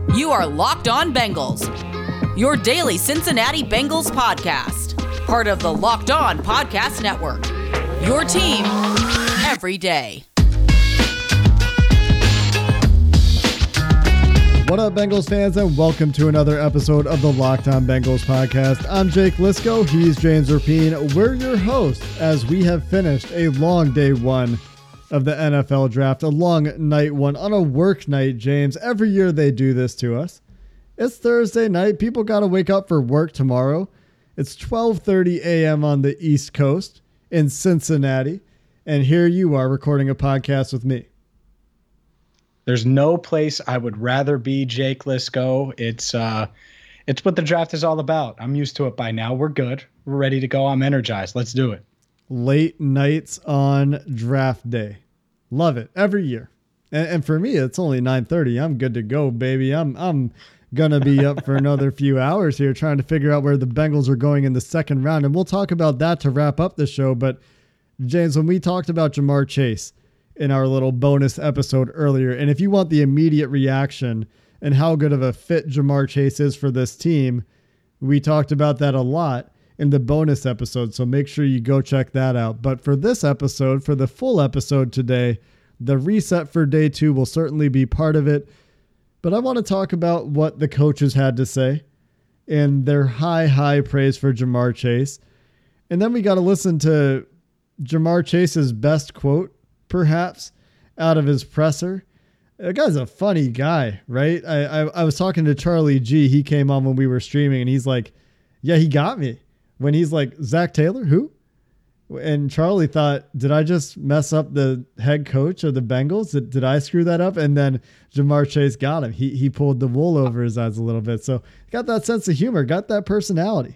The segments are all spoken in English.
You are Locked On Bengals, your daily Cincinnati Bengals podcast. Part of the Locked On Podcast Network, your team every day. What up, Bengals fans, and welcome to another episode of the Locked On Bengals podcast. I'm Jake Lisco. He's James Rapien. We're your hosts as we have finished a long day one of the NFL draft, a long night one on a work night, James. Every year they do this to us. It's Thursday night. People got to wake up for work tomorrow. It's 12:30 a.m. on the East Coast in Cincinnati, and here you are recording a podcast with me. There's no place I would rather be, Jake Lisco. It's what the draft is all about. I'm used to it by now. We're good. We're ready to go. I'm energized. Let's do it. Late nights on draft day. Love it every year. And for me, it's only 9:30. I'm good to go, baby. I'm going to be up for another few hours here trying to figure out where the Bengals are going in the second round. And we'll talk about that to wrap up the show. But James, when we talked about Ja'Marr Chase in our little bonus episode earlier, and if you want the immediate reaction and how good of a fit Ja'Marr Chase is for this team, we talked about that a lot in the bonus episode, so make sure you go check that out. But for this episode, for the full episode today, the reset for day two will certainly be part of it. But I want to talk about what the coaches had to say and their high praise for Ja'Marr Chase. And then we got to listen to Ja'Marr Chase's best quote, perhaps, out of his presser. That guy's a funny guy, right? I was talking to Charlie G. He came on when we were streaming, and he's like, yeah, he got me. When he's like, Zach Taylor, who? And Charlie thought, did I just mess up the head coach of the Bengals? Did I screw that up? And then Ja'Marr Chase got him. He pulled the wool over his eyes a little bit. So got that sense of humor, got that personality.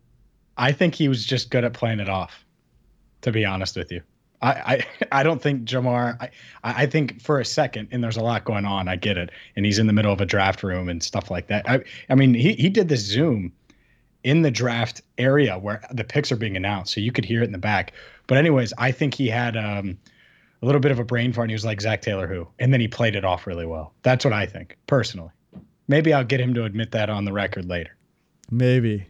I think he was just good at playing it off, to be honest with you. I don't think Ja'Marr, I think for a second, and there's a lot going on, I get it, and he's in the middle of a draft room and stuff like that. I mean, he did this Zoom in the draft area where the picks are being announced, so you could hear it in the back. But anyways, I think he had a little bit of a brain fart, and he was like, Zach Taylor who? And then he played it off really well. That's what I think, personally. Maybe I'll get him to admit that on the record later. Maybe.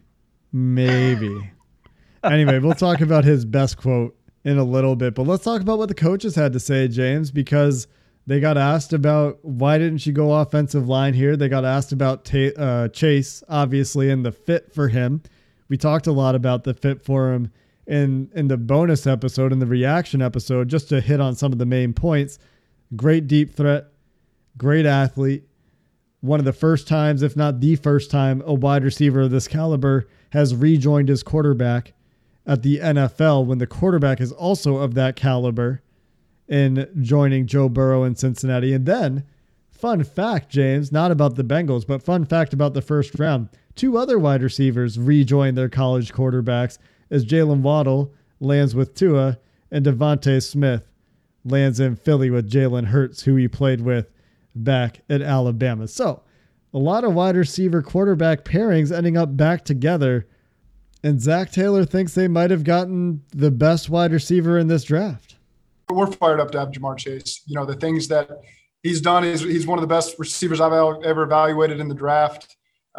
Anyway, we'll talk about his best quote in a little bit, but let's talk about what the coaches had to say, James, because they got asked about why didn't you go offensive line here? They got asked about Chase, obviously, and the fit for him. We talked a lot about the fit for him in the bonus episode, in the reaction episode, just to hit on some of the main points. Great deep threat, great athlete. One of the first times, if not the first time, a wide receiver of this caliber has rejoined his quarterback at the NFL when the quarterback is also of that caliber in joining Joe Burrow in Cincinnati. And then, fun fact, James, not about the Bengals, but fun fact about the first round, two other wide receivers rejoined their college quarterbacks as Jalen Waddle lands with Tua and Devontae Smith lands in Philly with Jalen Hurts, who he played with back at Alabama. So a lot of wide receiver quarterback pairings ending up back together. And Zach Taylor thinks they might have gotten the best wide receiver in this draft. We're fired up to have Ja'Marr Chase. You know, the things that he's done is he's one of the best receivers I've ever evaluated in the draft.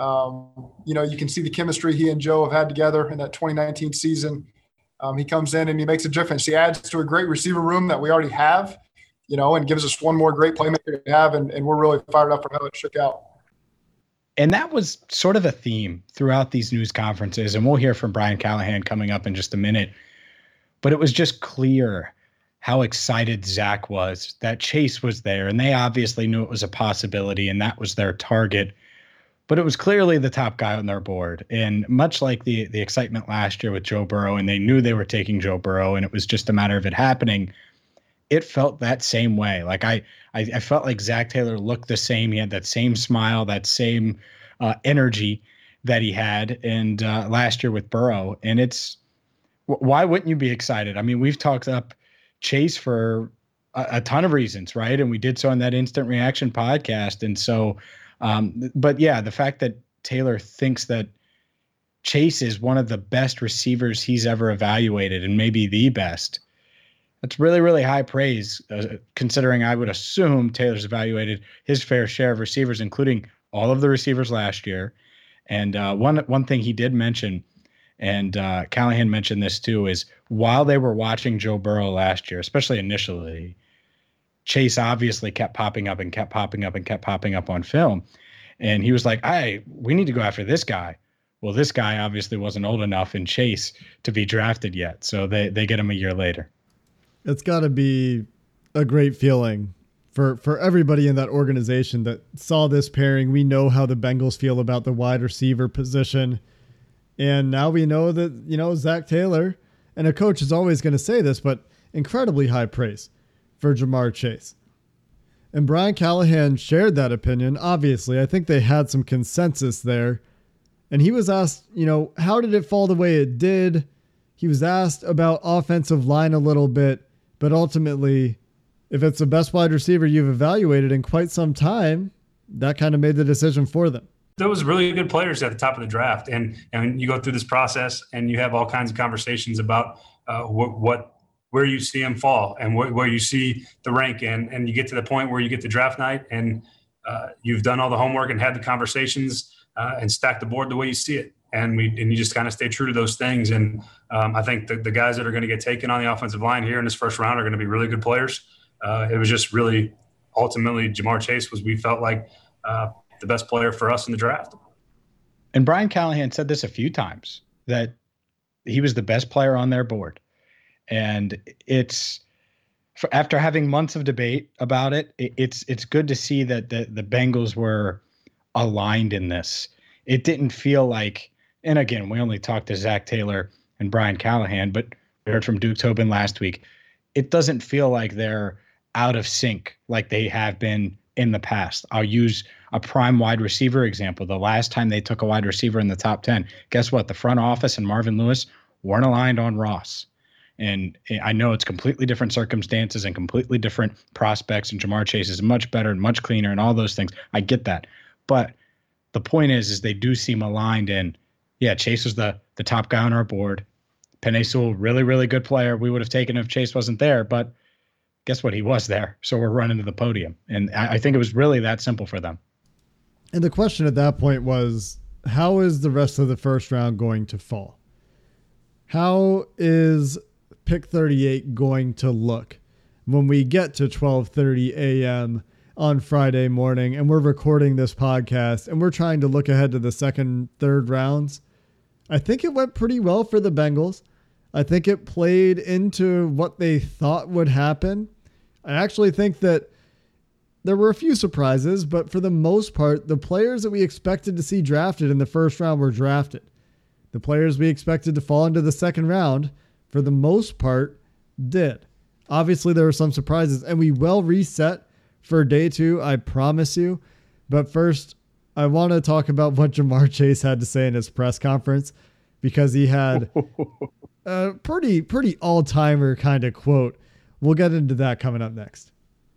You know, you can see the chemistry he and Joe have had together in that 2019 season. He comes in and he makes a difference. He adds to a great receiver room that we already have, you know, and gives us one more great playmaker to have. And we're really fired up for how it shook out. And that was sort of a theme throughout these news conferences. And we'll hear from Brian Callahan coming up in just a minute. But it was just clear how excited Zach was that Chase was there. And they obviously knew it was a possibility and that was their target. But it was clearly the top guy on their board. And much like the excitement last year with Joe Burrow, and they knew they were taking Joe Burrow and it was just a matter of it happening, it felt that same way. Like I felt like Zach Taylor looked the same. He had that same smile, that same energy that he had and last year with Burrow. And why wouldn't you be excited? I mean, we've talked up Chase for a ton of reasons, right? And we did so on that Instant Reaction podcast. And so, but yeah, the fact that Taylor thinks that Chase is one of the best receivers he's ever evaluated and maybe the best, that's really, really high praise, considering I would assume Taylor's evaluated his fair share of receivers, including all of the receivers last year. And one thing he did mention, and Callahan mentioned this too, is while they were watching Joe Burrow last year, especially initially, Chase obviously kept popping up on film. And he was like, we need to go after this guy. Well, this guy obviously wasn't old enough in Chase to be drafted yet. So they get him a year later. It's got to be a great feeling for everybody in that organization that saw this pairing. We know how the Bengals feel about the wide receiver position. And now we know that, Zach Taylor, and a coach is always going to say this, but incredibly high praise for Ja'Marr Chase. And Brian Callahan shared that opinion. Obviously, I think they had some consensus there. And he was asked, how did it fall the way it did? He was asked about offensive line a little bit, but ultimately, if it's the best wide receiver you've evaluated in quite some time, that kind of made the decision for them. There was really good players at the top of the draft. And you go through this process and you have all kinds of conversations about where you see them fall and where you see the rank in. And you get to the point where you get to draft night and you've done all the homework and had the conversations and stacked the board the way you see it. And you just kind of stay true to those things. And I think the guys that are going to get taken on the offensive line here in this first round are going to be really good players. It was just really ultimately Ja'Marr Chase we felt like the best player for us in the draft. And Brian Callahan said this a few times, that he was the best player on their board. And after having months of debate about it, it's good to see that the Bengals were aligned in this. It didn't feel like, and again, we only talked to Zach Taylor and Brian Callahan, but we heard from Duke Tobin last week. It doesn't feel like they're out of sync like they have been in the past. I'll use a prime wide receiver example. The last time they took a wide receiver in the top 10, guess what? The front office and Marvin Lewis weren't aligned on Ross. And I know it's completely different circumstances and completely different prospects, and Ja'Marr Chase is much better and much cleaner and all those things. I get that. But the point is they do seem aligned in, Chase was the top guy on our board. Penei Sewell, really, really good player. We would have taken him if Chase wasn't there, but guess what? He was there. So we're running to the podium. And I think it was really that simple for them. And the question at that point was, how is the rest of the first round going to fall? How is pick 38 going to look when we get to 12:30 a.m. on Friday morning and we're recording this podcast and we're trying to look ahead to the second, third rounds? I think it went pretty well for the Bengals. I think it played into what they thought would happen. I actually think that there were a few surprises, but for the most part, the players that we expected to see drafted in the first round were drafted. The players we expected to fall into the second round, for the most part, did. Obviously, there were some surprises, and we will reset for day two, I promise you. But first, I want to talk about what Ja'Marr Chase had to say in his press conference, because he had a pretty all-timer kind of quote. We'll get into that coming up next.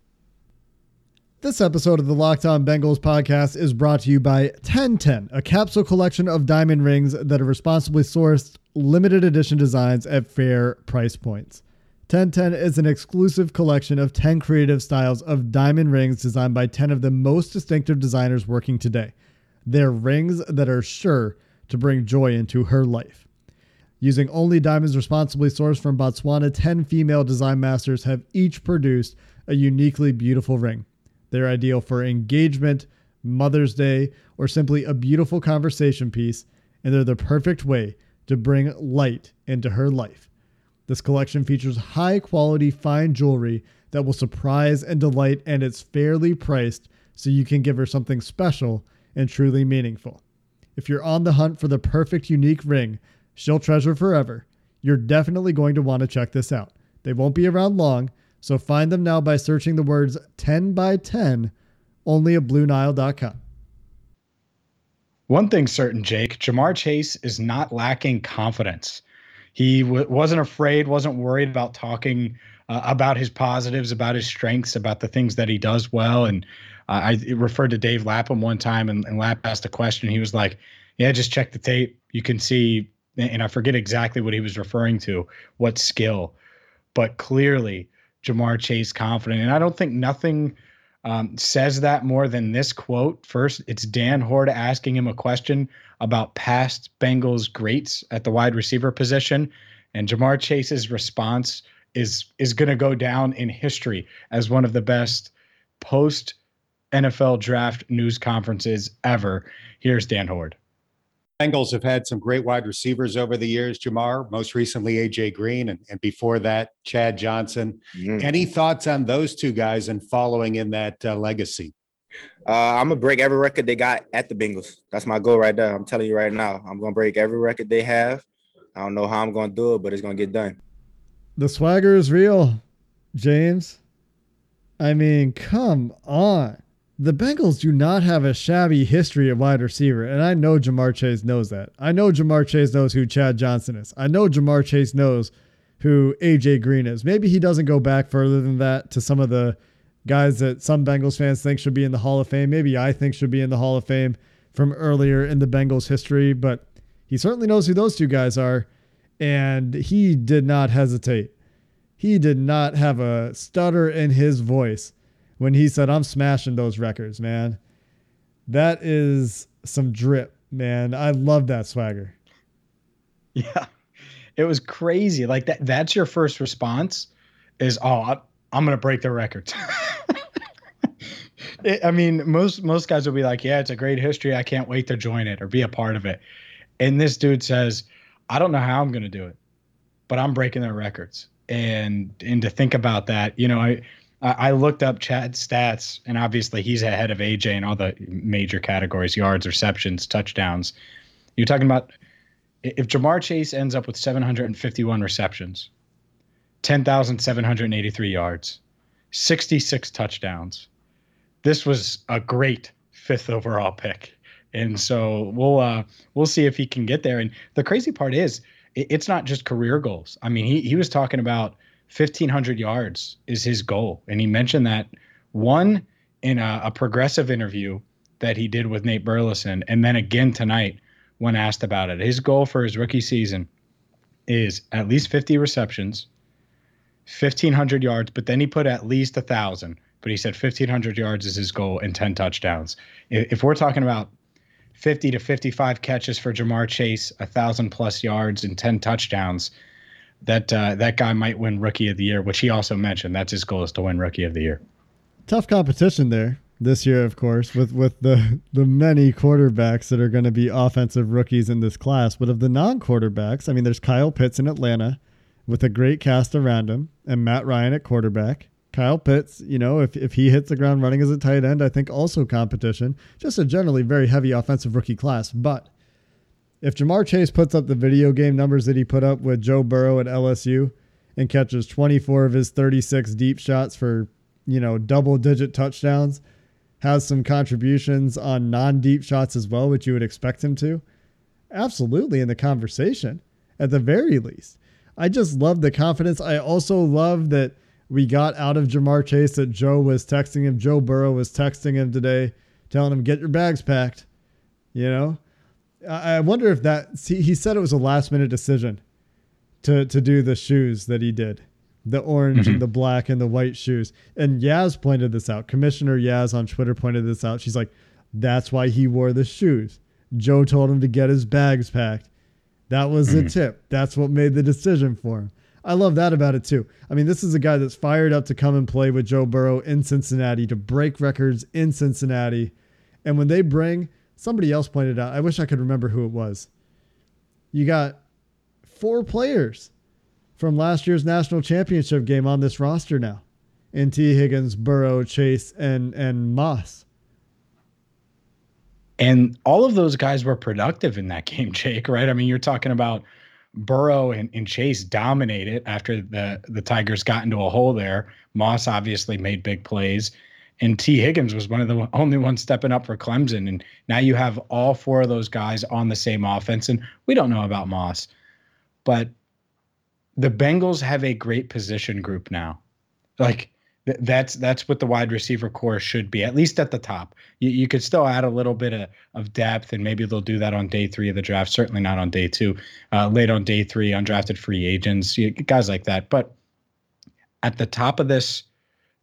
This episode of the Locked On Bengals podcast is brought to you by 1010, a capsule collection of diamond rings that are responsibly sourced, limited edition designs at fair price points. 1010 is an exclusive collection of 10 creative styles of diamond rings designed by 10 of the most distinctive designers working today. They're rings that are sure to bring joy into her life. Using only diamonds responsibly sourced from Botswana, 10 female design masters have each produced a uniquely beautiful ring. They're ideal for engagement, Mother's Day, or simply a beautiful conversation piece, and they're the perfect way to bring light into her life. This collection features high-quality fine jewelry that will surprise and delight, and it's fairly priced so you can give her something special and truly meaningful. If you're on the hunt for the perfect unique ring she'll treasure forever, you're definitely going to want to check this out. They won't be around long, so find them now by searching the words 10 by 10 only at BlueNile.com. One thing's certain, Jake, Ja'Marr Chase is not lacking confidence. He wasn't afraid, wasn't worried about talking about his positives, about his strengths, about the things that he does well. And I referred to Dave Lapham one time, and Lapp asked a question. He was like, yeah, just check the tape. You can see, and I forget exactly what he was referring to, what skill. But clearly, Ja'Marr Chase confident. And I don't think nothing says that more than this quote. First, it's Dan Hoard asking him a question about past Bengals greats at the wide receiver position. And Ja'Marr Chase's response is going to go down in history as one of the best post NFL draft news conferences ever. Here's Dan Hoard. Bengals have had some great wide receivers over the years, Ja'Marr, most recently AJ Green, and before that, Chad Johnson. Any thoughts on those two guys and following in that legacy? I'm going to break every record they got at the Bengals. That's my goal right there. I'm telling you right now. I'm going to break every record they have. I don't know how I'm going to do it, but it's going to get done. The swagger is real, James. I mean, come on. The Bengals do not have a shabby history of wide receiver, and I know Ja'Marr Chase knows that. I know Ja'Marr Chase knows who Chad Johnson is. I know Ja'Marr Chase knows who AJ Green is. Maybe he doesn't go back further than that to some of the guys that some Bengals fans think should be in the Hall of Fame. Maybe I think should be in the Hall of Fame from earlier in the Bengals history, but he certainly knows who those two guys are, and he did not hesitate. He did not have a stutter in his voice when he said, I'm smashing those records, man. That is some drip, man. I love that swagger. Yeah, it was crazy. Like that's your first response is, oh, I'm going to break the records. I mean, most guys will be like, yeah, it's a great history. I can't wait to join it or be a part of it. And this dude says, I don't know how I'm going to do it, but I'm breaking their records. And to think about that, you know, I looked up Chad's stats, and obviously he's ahead of AJ in all the major categories: yards, receptions, touchdowns. You're talking about if Ja'Marr Chase ends up with 751 receptions, 10,783 yards, 66 touchdowns. This was a great 5th overall pick. And so we'll see if he can get there. And the crazy part is it's not just career goals. I mean, he was talking about 1,500 yards is his goal. And he mentioned that one in a progressive interview that he did with Nate Burleson. And then again tonight when asked about it, his goal for his rookie season is at least 50 receptions, 1,500 yards, but then he put at least 1,000. But he said 1,500 yards is his goal and 10 touchdowns. If we're talking about 50 to 55 catches for Ja'Marr Chase, 1,000+ yards and 10 touchdowns, that guy might win Rookie of the Year, which he also mentioned. That's his goal, is to win Rookie of the Year. Tough competition there this year, of course, with the many quarterbacks that are going to be offensive rookies in this class. But of the non-quarterbacks, I mean, there's Kyle Pitts in Atlanta with a great cast around him, and Matt Ryan at quarterback. Kyle Pitts, you know, if he hits the ground running as a tight end, I think also competition. Just a generally very heavy offensive rookie class. But if Ja'Marr Chase puts up the video game numbers that he put up with Joe Burrow at LSU and catches 24 of his 36 deep shots for, you know, double-digit touchdowns, has some contributions on non-deep shots as well, which you would expect him to, absolutely in the conversation, at the very least. I just love the confidence. I also love that we got out of Ja'Marr Chase that Joe was texting him. Joe Burrow was texting him today, telling him, get your bags packed. You know, I wonder if he said it was a last minute decision to do the shoes that he did, the orange and the black and the white shoes. And Yaz pointed this out. Commissioner Yaz on Twitter pointed this out. She's like, that's why he wore the shoes. Joe told him to get his bags packed. That was the tip. That's what made the decision for him. I love that about it too. I mean, this is a guy that's fired up to come and play with Joe Burrow in Cincinnati, to break records in Cincinnati. And when they bring, somebody else pointed out, I wish I could remember who it was. You got 4 players from last year's national championship game on this roster now. In T. Higgins, Burrow, Chase, and Moss. And all of those guys were productive in that game, Jake, right? I mean, you're talking about Burrow and Chase dominated after the Tigers got into a hole there. Moss obviously made big plays. And T. Higgins was one of the only ones stepping up for Clemson. And now you have all 4 of those guys on the same offense. And we don't know about Moss. But the Bengals have a great position group now. Like, that's what the wide receiver core should be, at least at the top. You could still add a little bit of depth, and maybe they'll do that on day 3 of the draft. Certainly not on day 2. Late on day 3, undrafted free agents, guys like that. But at the top of this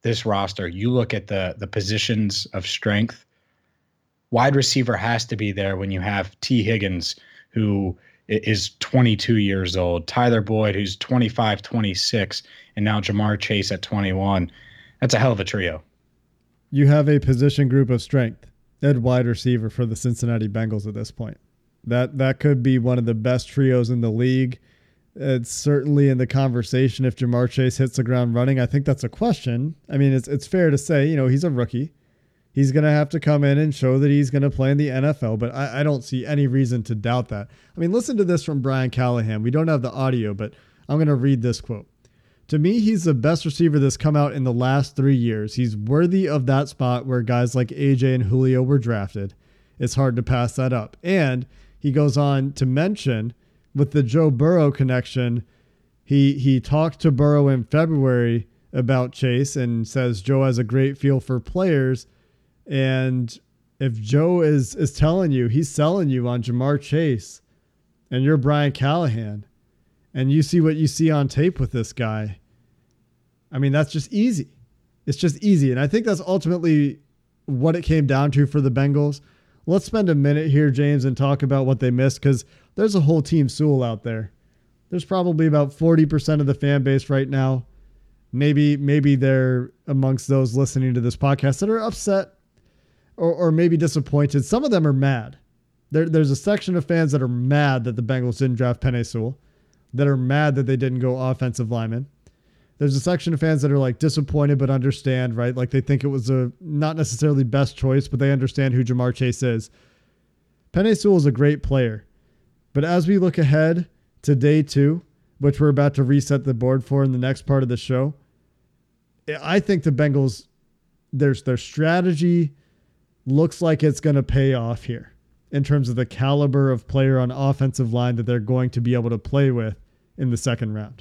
this roster, you look at the positions of strength, wide receiver has to be there when you have T. Higgins, who is 22 years old, Tyler Boyd, who's 25, 26, and now Ja'Marr Chase at 21. That's a hell of a trio. You have a position group of strength at wide receiver for the Cincinnati Bengals at this point. That could be one of the best trios in the league. It's certainly in the conversation if Ja'Marr Chase hits the ground running. I think that's a question. I mean, it's fair to say, he's a rookie. He's going to have to come in and show that he's going to play in the NFL, but I don't see any reason to doubt that. I mean, listen to this from Brian Callahan. We don't have the audio, but I'm going to read this quote. To me, he's the best receiver that's come out in the last 3 years. He's worthy of that spot where guys like AJ and Julio were drafted. It's hard to pass that up. And he goes on to mention, with the Joe Burrow connection, he talked to Burrow in February about Chase and says Joe has a great feel for players. And if Joe is telling you, he's selling you on Ja'Marr Chase, and you're Brian Callahan, and you see what you see on tape with this guy, I mean, that's just easy. It's just easy. And I think that's ultimately what it came down to for the Bengals. Let's spend a minute here, James, and talk about what they missed, because there's a whole Team Sewell out there. There's probably about 40% of the fan base right now. Maybe they're amongst those listening to this podcast that are upset or maybe disappointed. Some of them are mad. There's a section of fans that are mad that the Bengals didn't draft Penei Sewell, that are mad that they didn't go offensive lineman. There's a section of fans that are like disappointed but understand, right? Like they think it was a not necessarily best choice, but they understand who Ja'Marr Chase is. Penei Sewell is a great player. But as we look ahead to day 2, which we're about to reset the board for in the next part of the show, I think the Bengals, their strategy looks like it's going to pay off here in terms of the caliber of player on offensive line that they're going to be able to play with in the second round.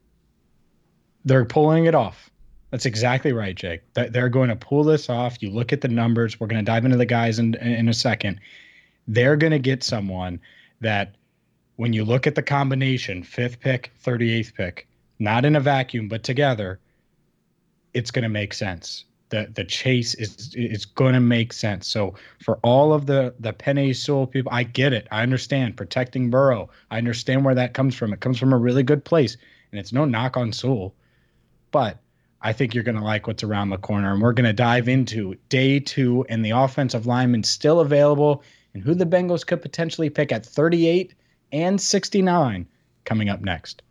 They're pulling it off. That's exactly right, Jake. They're going to pull this off. You look at the numbers. We're going to dive into the guys in a second. They're going to get someone that when you look at the combination, 5th pick, 38th pick, not in a vacuum, but together, it's going to make sense. The chase is going to make sense. So for all of the Penei Sewell people, I get it. I understand protecting Burrow. I understand where that comes from. It comes from a really good place, and it's no knock on Sewell. But I think you're going to like what's around the corner, and we're going to dive into day 2 and the offensive linemen still available and who the Bengals could potentially pick at 38 and 69 coming up next.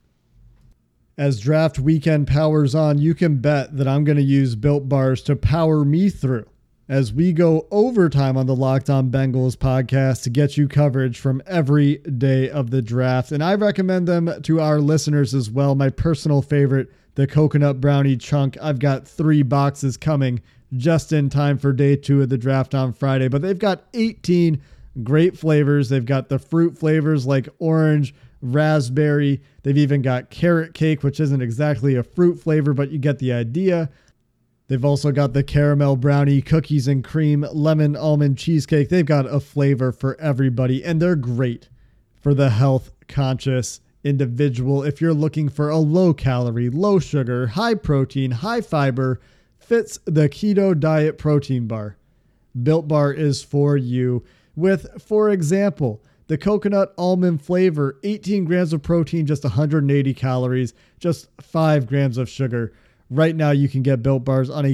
As draft weekend powers on, you can bet that I'm going to use Built Bars to power me through as we go overtime on the Locked On Bengals podcast to get you coverage from every day of the draft. And I recommend them to our listeners as well. My personal favorite, the Coconut Brownie Chunk. I've got 3 boxes coming just in time for day 2 of the draft on Friday, but they've got 18 great flavors. They've got the fruit flavors like orange, raspberry. They've even got carrot cake, which isn't exactly a fruit flavor, but you get the idea. They've also got the caramel brownie, cookies and cream, lemon almond cheesecake. They've got a flavor for everybody, and they're great for the health conscious individual. If you're looking for a low calorie, low sugar, high protein, high fiber, fits the keto diet protein bar, Built Bar is for you. With, for example, the coconut almond flavor, 18 grams of protein, just 180 calories, just 5 grams of sugar. Right now, you can get Built Bars on a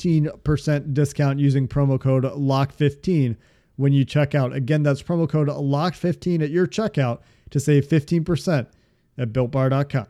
15% discount using promo code LOCK15 when you check out. Again, that's promo code LOCK15 at your checkout to save 15% at BuiltBar.com.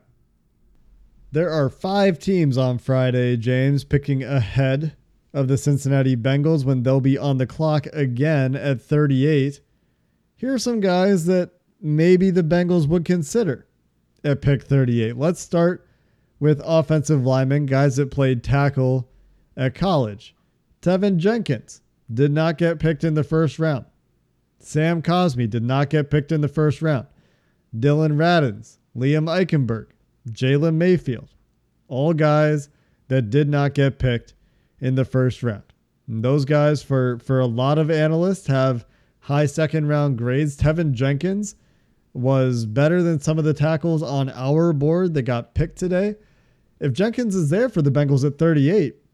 There are 5 teams on Friday, James, picking ahead of the Cincinnati Bengals when they'll be on the clock again at 38. Here are some guys that maybe the Bengals would consider at pick 38. Let's start with offensive linemen, guys that played tackle at college. Tevin Jenkins did not get picked in the first round. Sam Cosmi did not get picked in the first round. Dylan Radins, Liam Eichenberg, Jalen Mayfield, all guys that did not get picked in the first round. And those guys, for a lot of analysts, have high second round grades. Tevin Jenkins was better than some of the tackles on our board that got picked today. If Jenkins is there for the Bengals at 38,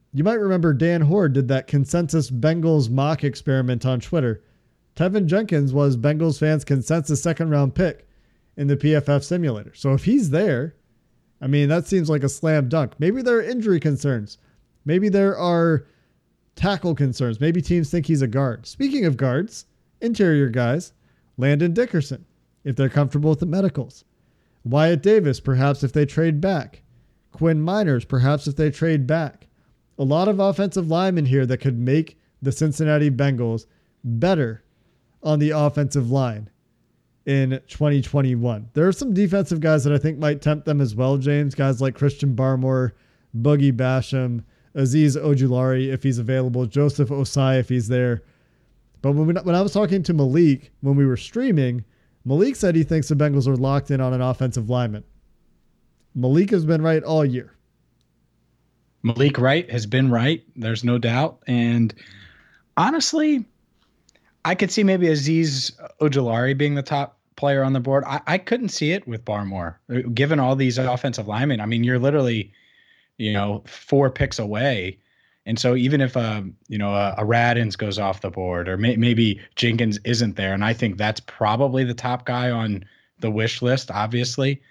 You might remember Dan Hoard did that consensus Bengals mock experiment on Twitter. Tevin Jenkins was Bengals fans' consensus second-round pick in the PFF simulator. So if he's there, I mean, that seems like a slam dunk. Maybe there are injury concerns. Maybe there are tackle concerns. Maybe teams think he's a guard. Speaking of guards, interior guys, Landon Dickerson, if they're comfortable with the medicals. Wyatt Davis, perhaps if they trade back. Quinn Miners, perhaps if they trade back. A lot of offensive linemen here that could make the Cincinnati Bengals better on the offensive line in 2021. There are some defensive guys that I think might tempt them as well, James. Guys like Christian Barmore, Boogie Basham, Azeez Ojulari if he's available, Joseph Osai if he's there. But when I was talking to Malik when we were streaming, Malik said he thinks the Bengals are locked in on an offensive lineman. Malik has been right all year. Malik Wright has been right. There's no doubt. And honestly, I could see maybe Azeez Ojulari being the top player on the board. I couldn't see it with Barmore. Given all these offensive linemen, I mean, you're literally, 4 picks away. And so even if a Radins goes off the board or maybe Jenkins isn't there, and I think that's probably the top guy on the wish list, obviously,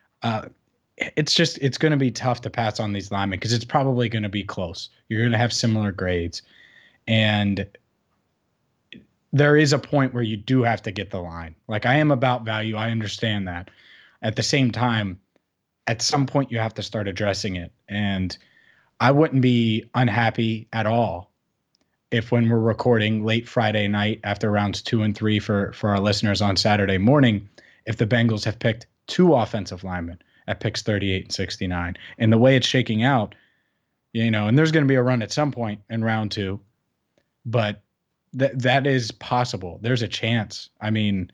it's going to be tough to pass on these linemen because it's probably going to be close. You're going to have similar grades. And there is a point where you do have to get the line. Like, I am about value. I understand that. At the same time, at some point you have to start addressing it. And I wouldn't be unhappy at all if when we're recording late Friday night after rounds 2 and 3 for our listeners on Saturday morning, if the Bengals have picked 2 offensive linemen at picks 38 and 69. And the way it's shaking out, and there's going to be a run at some point in round 2, but that is possible. There's a chance. I mean,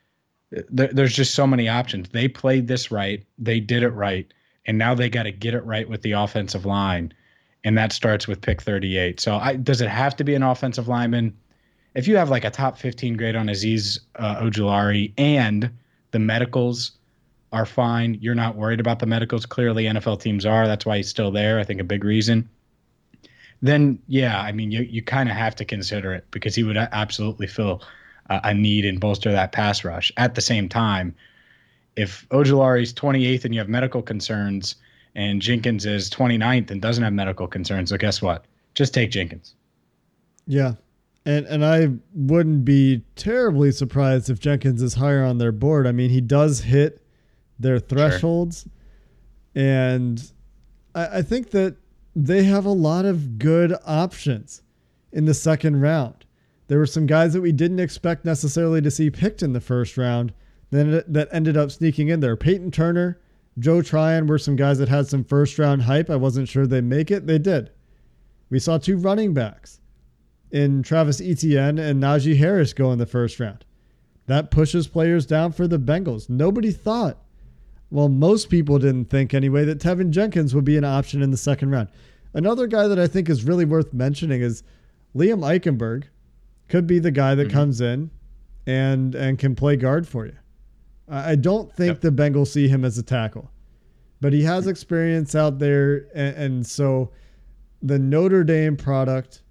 there's just so many options. They played this right. They did it right. And now they got to get it right with the offensive line. And that starts with pick 38. So does it have to be an offensive lineman? If you have like a top 15 grade on Azeez Ojulari and the medicals are fine, you're not worried about the medicals. Clearly NFL teams are. That's why he's still there. I think a big reason. Then, yeah, I mean, you kind of have to consider it because he would absolutely fill a need and bolster that pass rush. At the same time, if Ojulari's 28th and you have medical concerns and Jenkins is 29th and doesn't have medical concerns, so guess what? Just take Jenkins. Yeah. And I wouldn't be terribly surprised if Jenkins is higher on their board. I mean, he does hit their thresholds. Sure. And I think that they have a lot of good options in the second round. There were some guys that we didn't expect necessarily to see picked in the first round that ended up sneaking in there. Peyton Turner, Joe Tryon were some guys that had some first round hype. I wasn't sure they'd make it. They did. We saw 2 running backs in Travis Etienne and Najee Harris go in the first round. That pushes players down for the Bengals. Nobody thought, well, most people didn't think anyway, that Tevin Jenkins would be an option in the second round. Another guy that I think is really worth mentioning is Liam Eichenberg. Could be the guy that comes in and can play guard for you. I don't think the Bengals see him as a tackle, but he has experience out there. And so the Notre Dame product,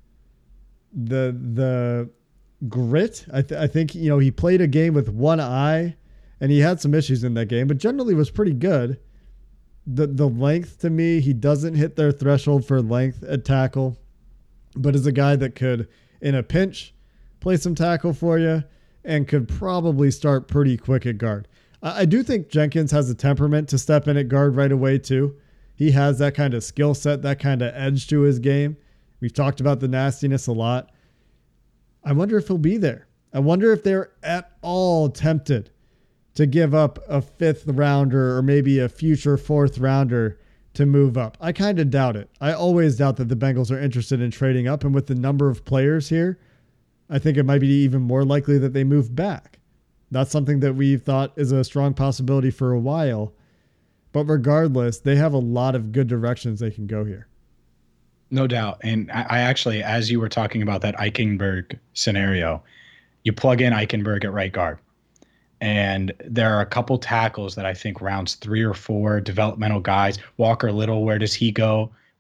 the grit, I think, he played a game with one eye and he had some issues in that game, but generally was pretty good. The length, to me, he doesn't hit their threshold for length at tackle, but is a guy that could, in a pinch, play some tackle for you and could probably start pretty quick at guard. I do think Jenkins has a temperament to step in at guard right away too. He has that kind of skill set, that kind of edge to his game. We've talked about the nastiness a lot. I wonder if he'll be there. I wonder if they're at all tempted to give up a 5th rounder or maybe a future 4th rounder to move up. I kind of doubt it. I always doubt that the Bengals are interested in trading up. And with the number of players here, I think it might be even more likely that they move back. That's something that we've thought is a strong possibility for a while. But regardless, they have a lot of good directions they can go here. No doubt. And I actually, as you were talking about that Eichenberg scenario, you plug in Eichenberg at right guard. And there are a couple tackles that I think rounds 3 or 4, developmental guys. Walker Little, where does he go?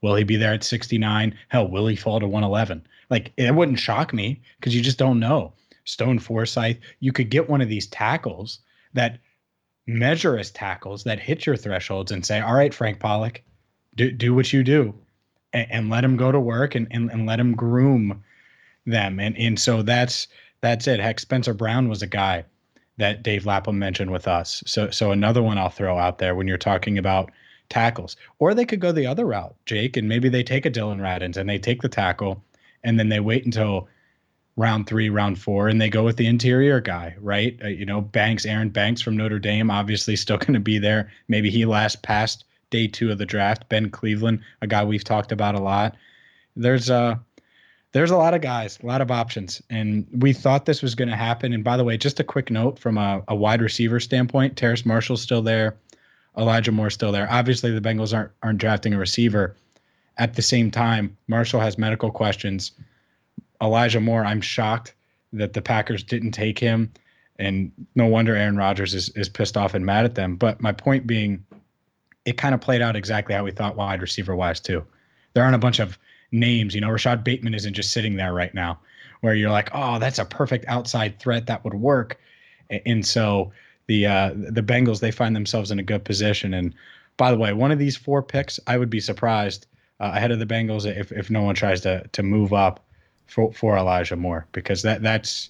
Will he be there at 69? Hell, will he fall to 111? Like, it wouldn't shock me because you just don't know. Stone Forsythe, you could get one of these tackles that measure as tackles that hit your thresholds and say, all right, Frank Pollock, do what you do, and let him go to work and let him groom them. And so that's it. Heck, Spencer Brown was a guy that Dave Lapham mentioned with us. So another one I'll throw out there when you're talking about tackles. Or they could go the other route, Jake, and maybe they take a Dylan Radins and they take the tackle and then they wait until round 3, round 4, and they go with the interior guy, right? Banks, Aaron Banks from Notre Dame, obviously still going to be there. Maybe he lasts past day 2 of the draft. Ben Cleveland, a guy we've talked about a lot. There's a lot of guys, a lot of options, and we thought this was going to happen. And by the way, just a quick note from a wide receiver standpoint, Terrace Marshall's still there. Elijah Moore's still there. Obviously, the Bengals aren't drafting a receiver. At the same time, Marshall has medical questions. Elijah Moore, I'm shocked that the Packers didn't take him, and no wonder Aaron Rodgers is pissed off and mad at them. But my point being, it kind of played out exactly how we thought wide receiver-wise too. There aren't a bunch of names. Rashad Bateman isn't just sitting there right now where you're like, oh, that's a perfect outside threat that would work. And so the Bengals, they find themselves in a good position. And by the way, one of these 4 picks, I would be surprised ahead of the Bengals if no one tries to move up for Elijah Moore, because that's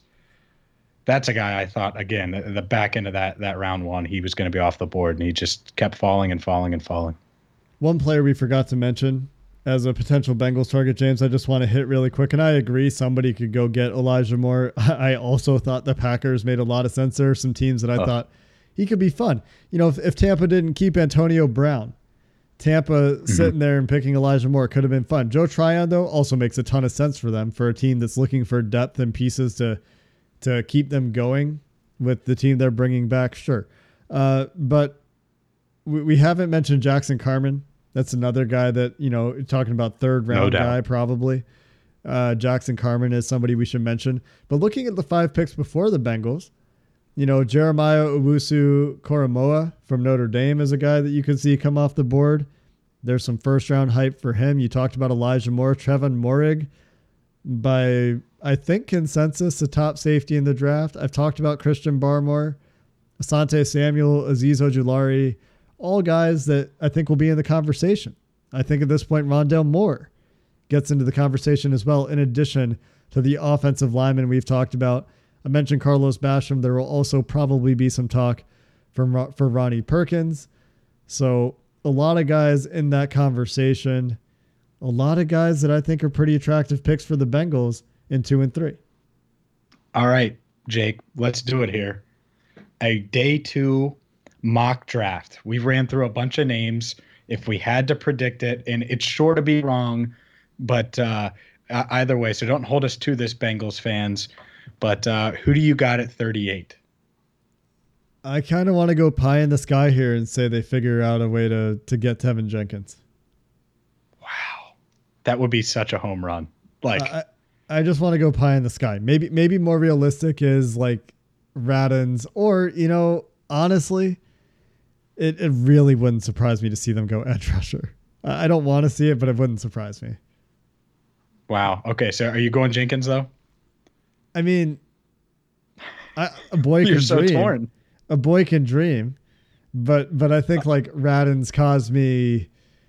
a guy I thought, again, the back end of that round 1, he was going to be off the board, and he just kept falling and falling and falling. One player we forgot to mention as a potential Bengals target, James, I just want to hit really quick, and I agree somebody could go get Elijah Moore. I also thought the Packers made a lot of sense. There are some teams that I thought he could be fun. If Tampa didn't keep Antonio Brown, Tampa sitting there and picking Elijah Moore could have been fun. Joe Tryon, though, also makes a ton of sense for them, for a team that's looking for depth and pieces to keep them going with the team they're bringing back. Sure. But we haven't mentioned Jackson Carman. That's another guy that, talking about third round guy, probably. Jackson Carman is somebody we should mention. But looking at the 5 picks before the Bengals, Jeremiah Owusu-Koramoah from Notre Dame is a guy that you could see come off the board. There's some first round hype for him. You talked about Elijah Moore, Trevon Moehrig, by, I think, consensus, the top safety in the draft. I've talked about Christian Barmore, Asante Samuel, Azeez Ojulari, all guys that I think will be in the conversation. I think at this point, Rondale Moore gets into the conversation as well, in addition to the offensive linemen we've talked about. I mentioned Carlos Basham. There will also probably be some talk for Ronnie Perkins. So a lot of guys in that conversation, a lot of guys that I think are pretty attractive picks for the Bengals in 2 and 3. All right, Jake, let's do it here. A day 2 mock draft. We ran through a bunch of names. If we had to predict it, and it's sure to be wrong, but either way, so don't hold us to this, Bengals fans. But who do you got at 38? I kind of want to go pie in the sky here and say they figure out a way to get Tevin Jenkins. Wow. That would be such a home run. I just want to go pie in the sky. Maybe more realistic is like Radins, or, honestly, it really wouldn't surprise me to see them go edge rusher. I don't want to see it, but it wouldn't surprise me. Wow. Okay. So are you going Jenkins though? I mean, a boy can so dream. Torn. A boy can dream, but I think like Radins, Cosme,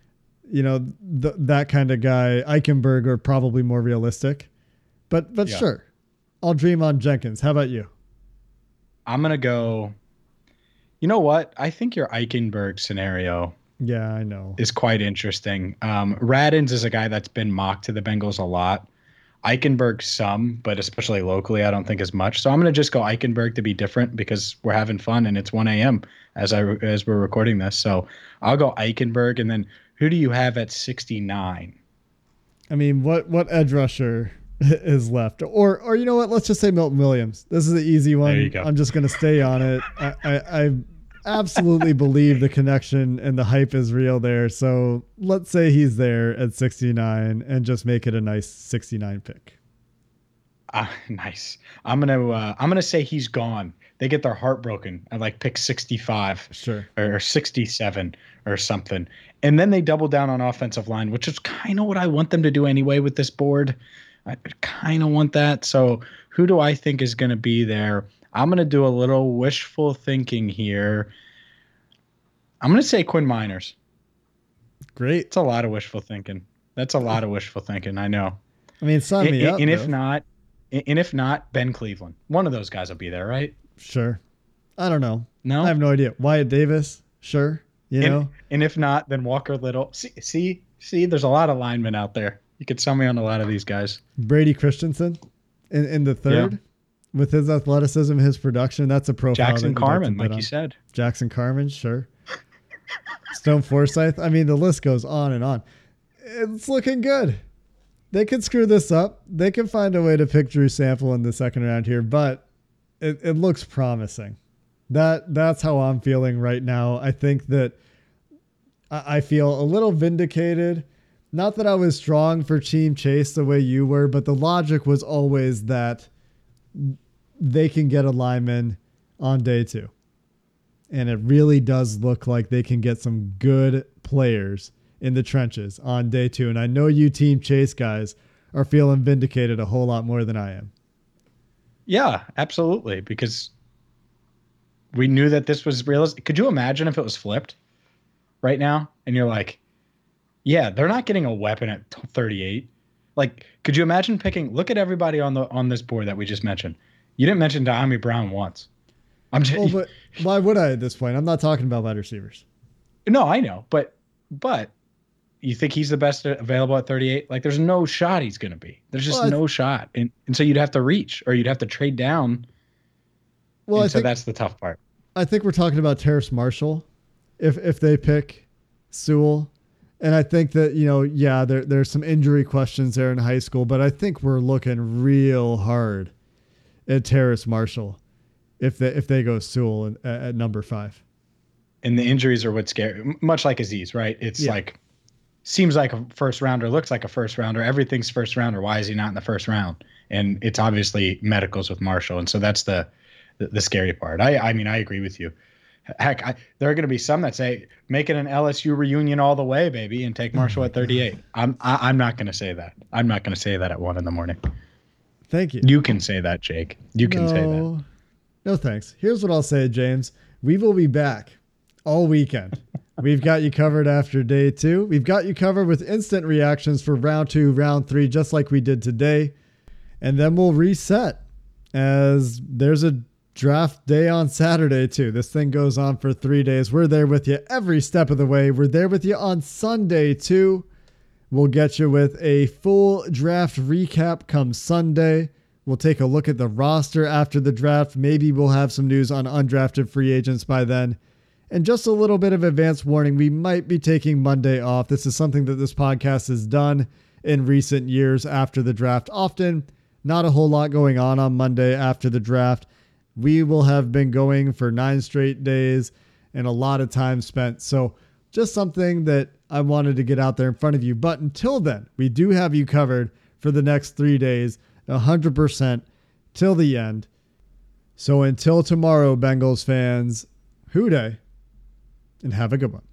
that kind of guy, Eichenberg, are probably more realistic. But yeah. Sure, I'll dream on Jenkins. How about you? I'm gonna go. You know what? I think your Eichenberg scenario, yeah, I know, is quite interesting. Radins is a guy that's been mocked to the Bengals a lot. Eichenberg some, but especially locally, I don't think as much. So I'm going to just go Eichenberg to be different because we're having fun and it's 1 a.m. as we're recording this. So I'll go Eichenberg. And then who do you have at 69? I mean, what edge rusher is left? Or you know what? Let's just say Milton Williams. This is an easy one. There you go. I'm just going to stay on it. I absolutely believe the connection and the hype is real there. So let's say he's there at 69 and just make it a nice 69 pick. Nice. I'm gonna say he's gone. They get their heart broken at like pick 65, Sure. or 67 or something, and then they double down on offensive line, which is kind of what I want them to do anyway with this board. I kind of want that. So who do I think is going to be there? I'm going to do a little wishful thinking here. I'm going to say Quinn Miners. Great. It's a lot of wishful thinking. That's a lot of wishful thinking. I know. I mean, sign me up. And if not, Ben Cleveland. One of those guys will be there, right? Sure. I don't know. No, I have no idea. Wyatt Davis. Sure. You know. And if not, then Walker Little. See. There's a lot of linemen out there. You could sell me on a lot of these guys. Brady Christensen in the third, with his athleticism, his production. That's a profile. Jackson Carman, like you said. Jackson Carman, sure. Stone Forsythe. I mean, the list goes on and on. It's looking good. They could screw this up. They can find a way to pick Drew Sample in the second round here, but it looks promising. That's how I'm feeling right now. I think that I feel a little vindicated. Not that I was strong for Team Chase the way you were, but the logic was always that they can get a lineman on day 2. And it really does look like they can get some good players in the trenches on day 2. And I know you Team Chase guys are feeling vindicated a whole lot more than I am. Yeah, absolutely. Because we knew that this was realistic. Could you imagine if it was flipped right now? And you're like, yeah, they're not getting a weapon at 38. Like, could you imagine picking? Look at everybody on this board that we just mentioned. You didn't mention Diami Brown once. I'm just. But why would I at this point? I'm not talking about wide receivers. No, I know, but you think he's the best available at 38? Like, there's no shot he's going to be. There's just no shot, and so you'd have to reach or you'd have to trade down. Well, so that's the tough part. I think we're talking about Terrace Marshall, if they pick Sewell. And I think that, there's some injury questions there in high school, but I think we're looking real hard at Terrace Marshall if they go Sewell at number 5. And the injuries are what's scary, much like Azeez, right? It's like, seems like a first rounder, looks like a first rounder. Everything's first rounder. Why is he not in the first round? And it's obviously medicals with Marshall. And so that's the scary part. I mean, I agree with you. Heck, there are going to be some that say make it an LSU reunion all the way, baby, and take Marshall at 38. I'm not going to say that. I'm not going to say that at 1 a.m. Thank you. You can say that, Jake. You can say that. No, thanks. Here's what I'll say, James. We will be back all weekend. We've got you covered after day 2. We've got you covered with instant reactions for round 2, round 3, just like we did today. And then we'll reset as there's a draft day on Saturday too. This thing goes on for 3 days. We're there with you every step of the way. We're there with you on Sunday too. We'll get you with a full draft recap come Sunday. We'll take a look at the roster after the draft. Maybe we'll have some news on undrafted free agents by then. And just a little bit of advance warning, we might be taking Monday off. This is something that this podcast has done in recent years after the draft. Often not a whole lot going on Monday after the draft. We will have been going for 9 straight days and a lot of time spent. So just something that I wanted to get out there in front of you. But until then, we do have you covered for the next 3 days, 100% till the end. So until tomorrow, Bengals fans, hoo day and have a good one.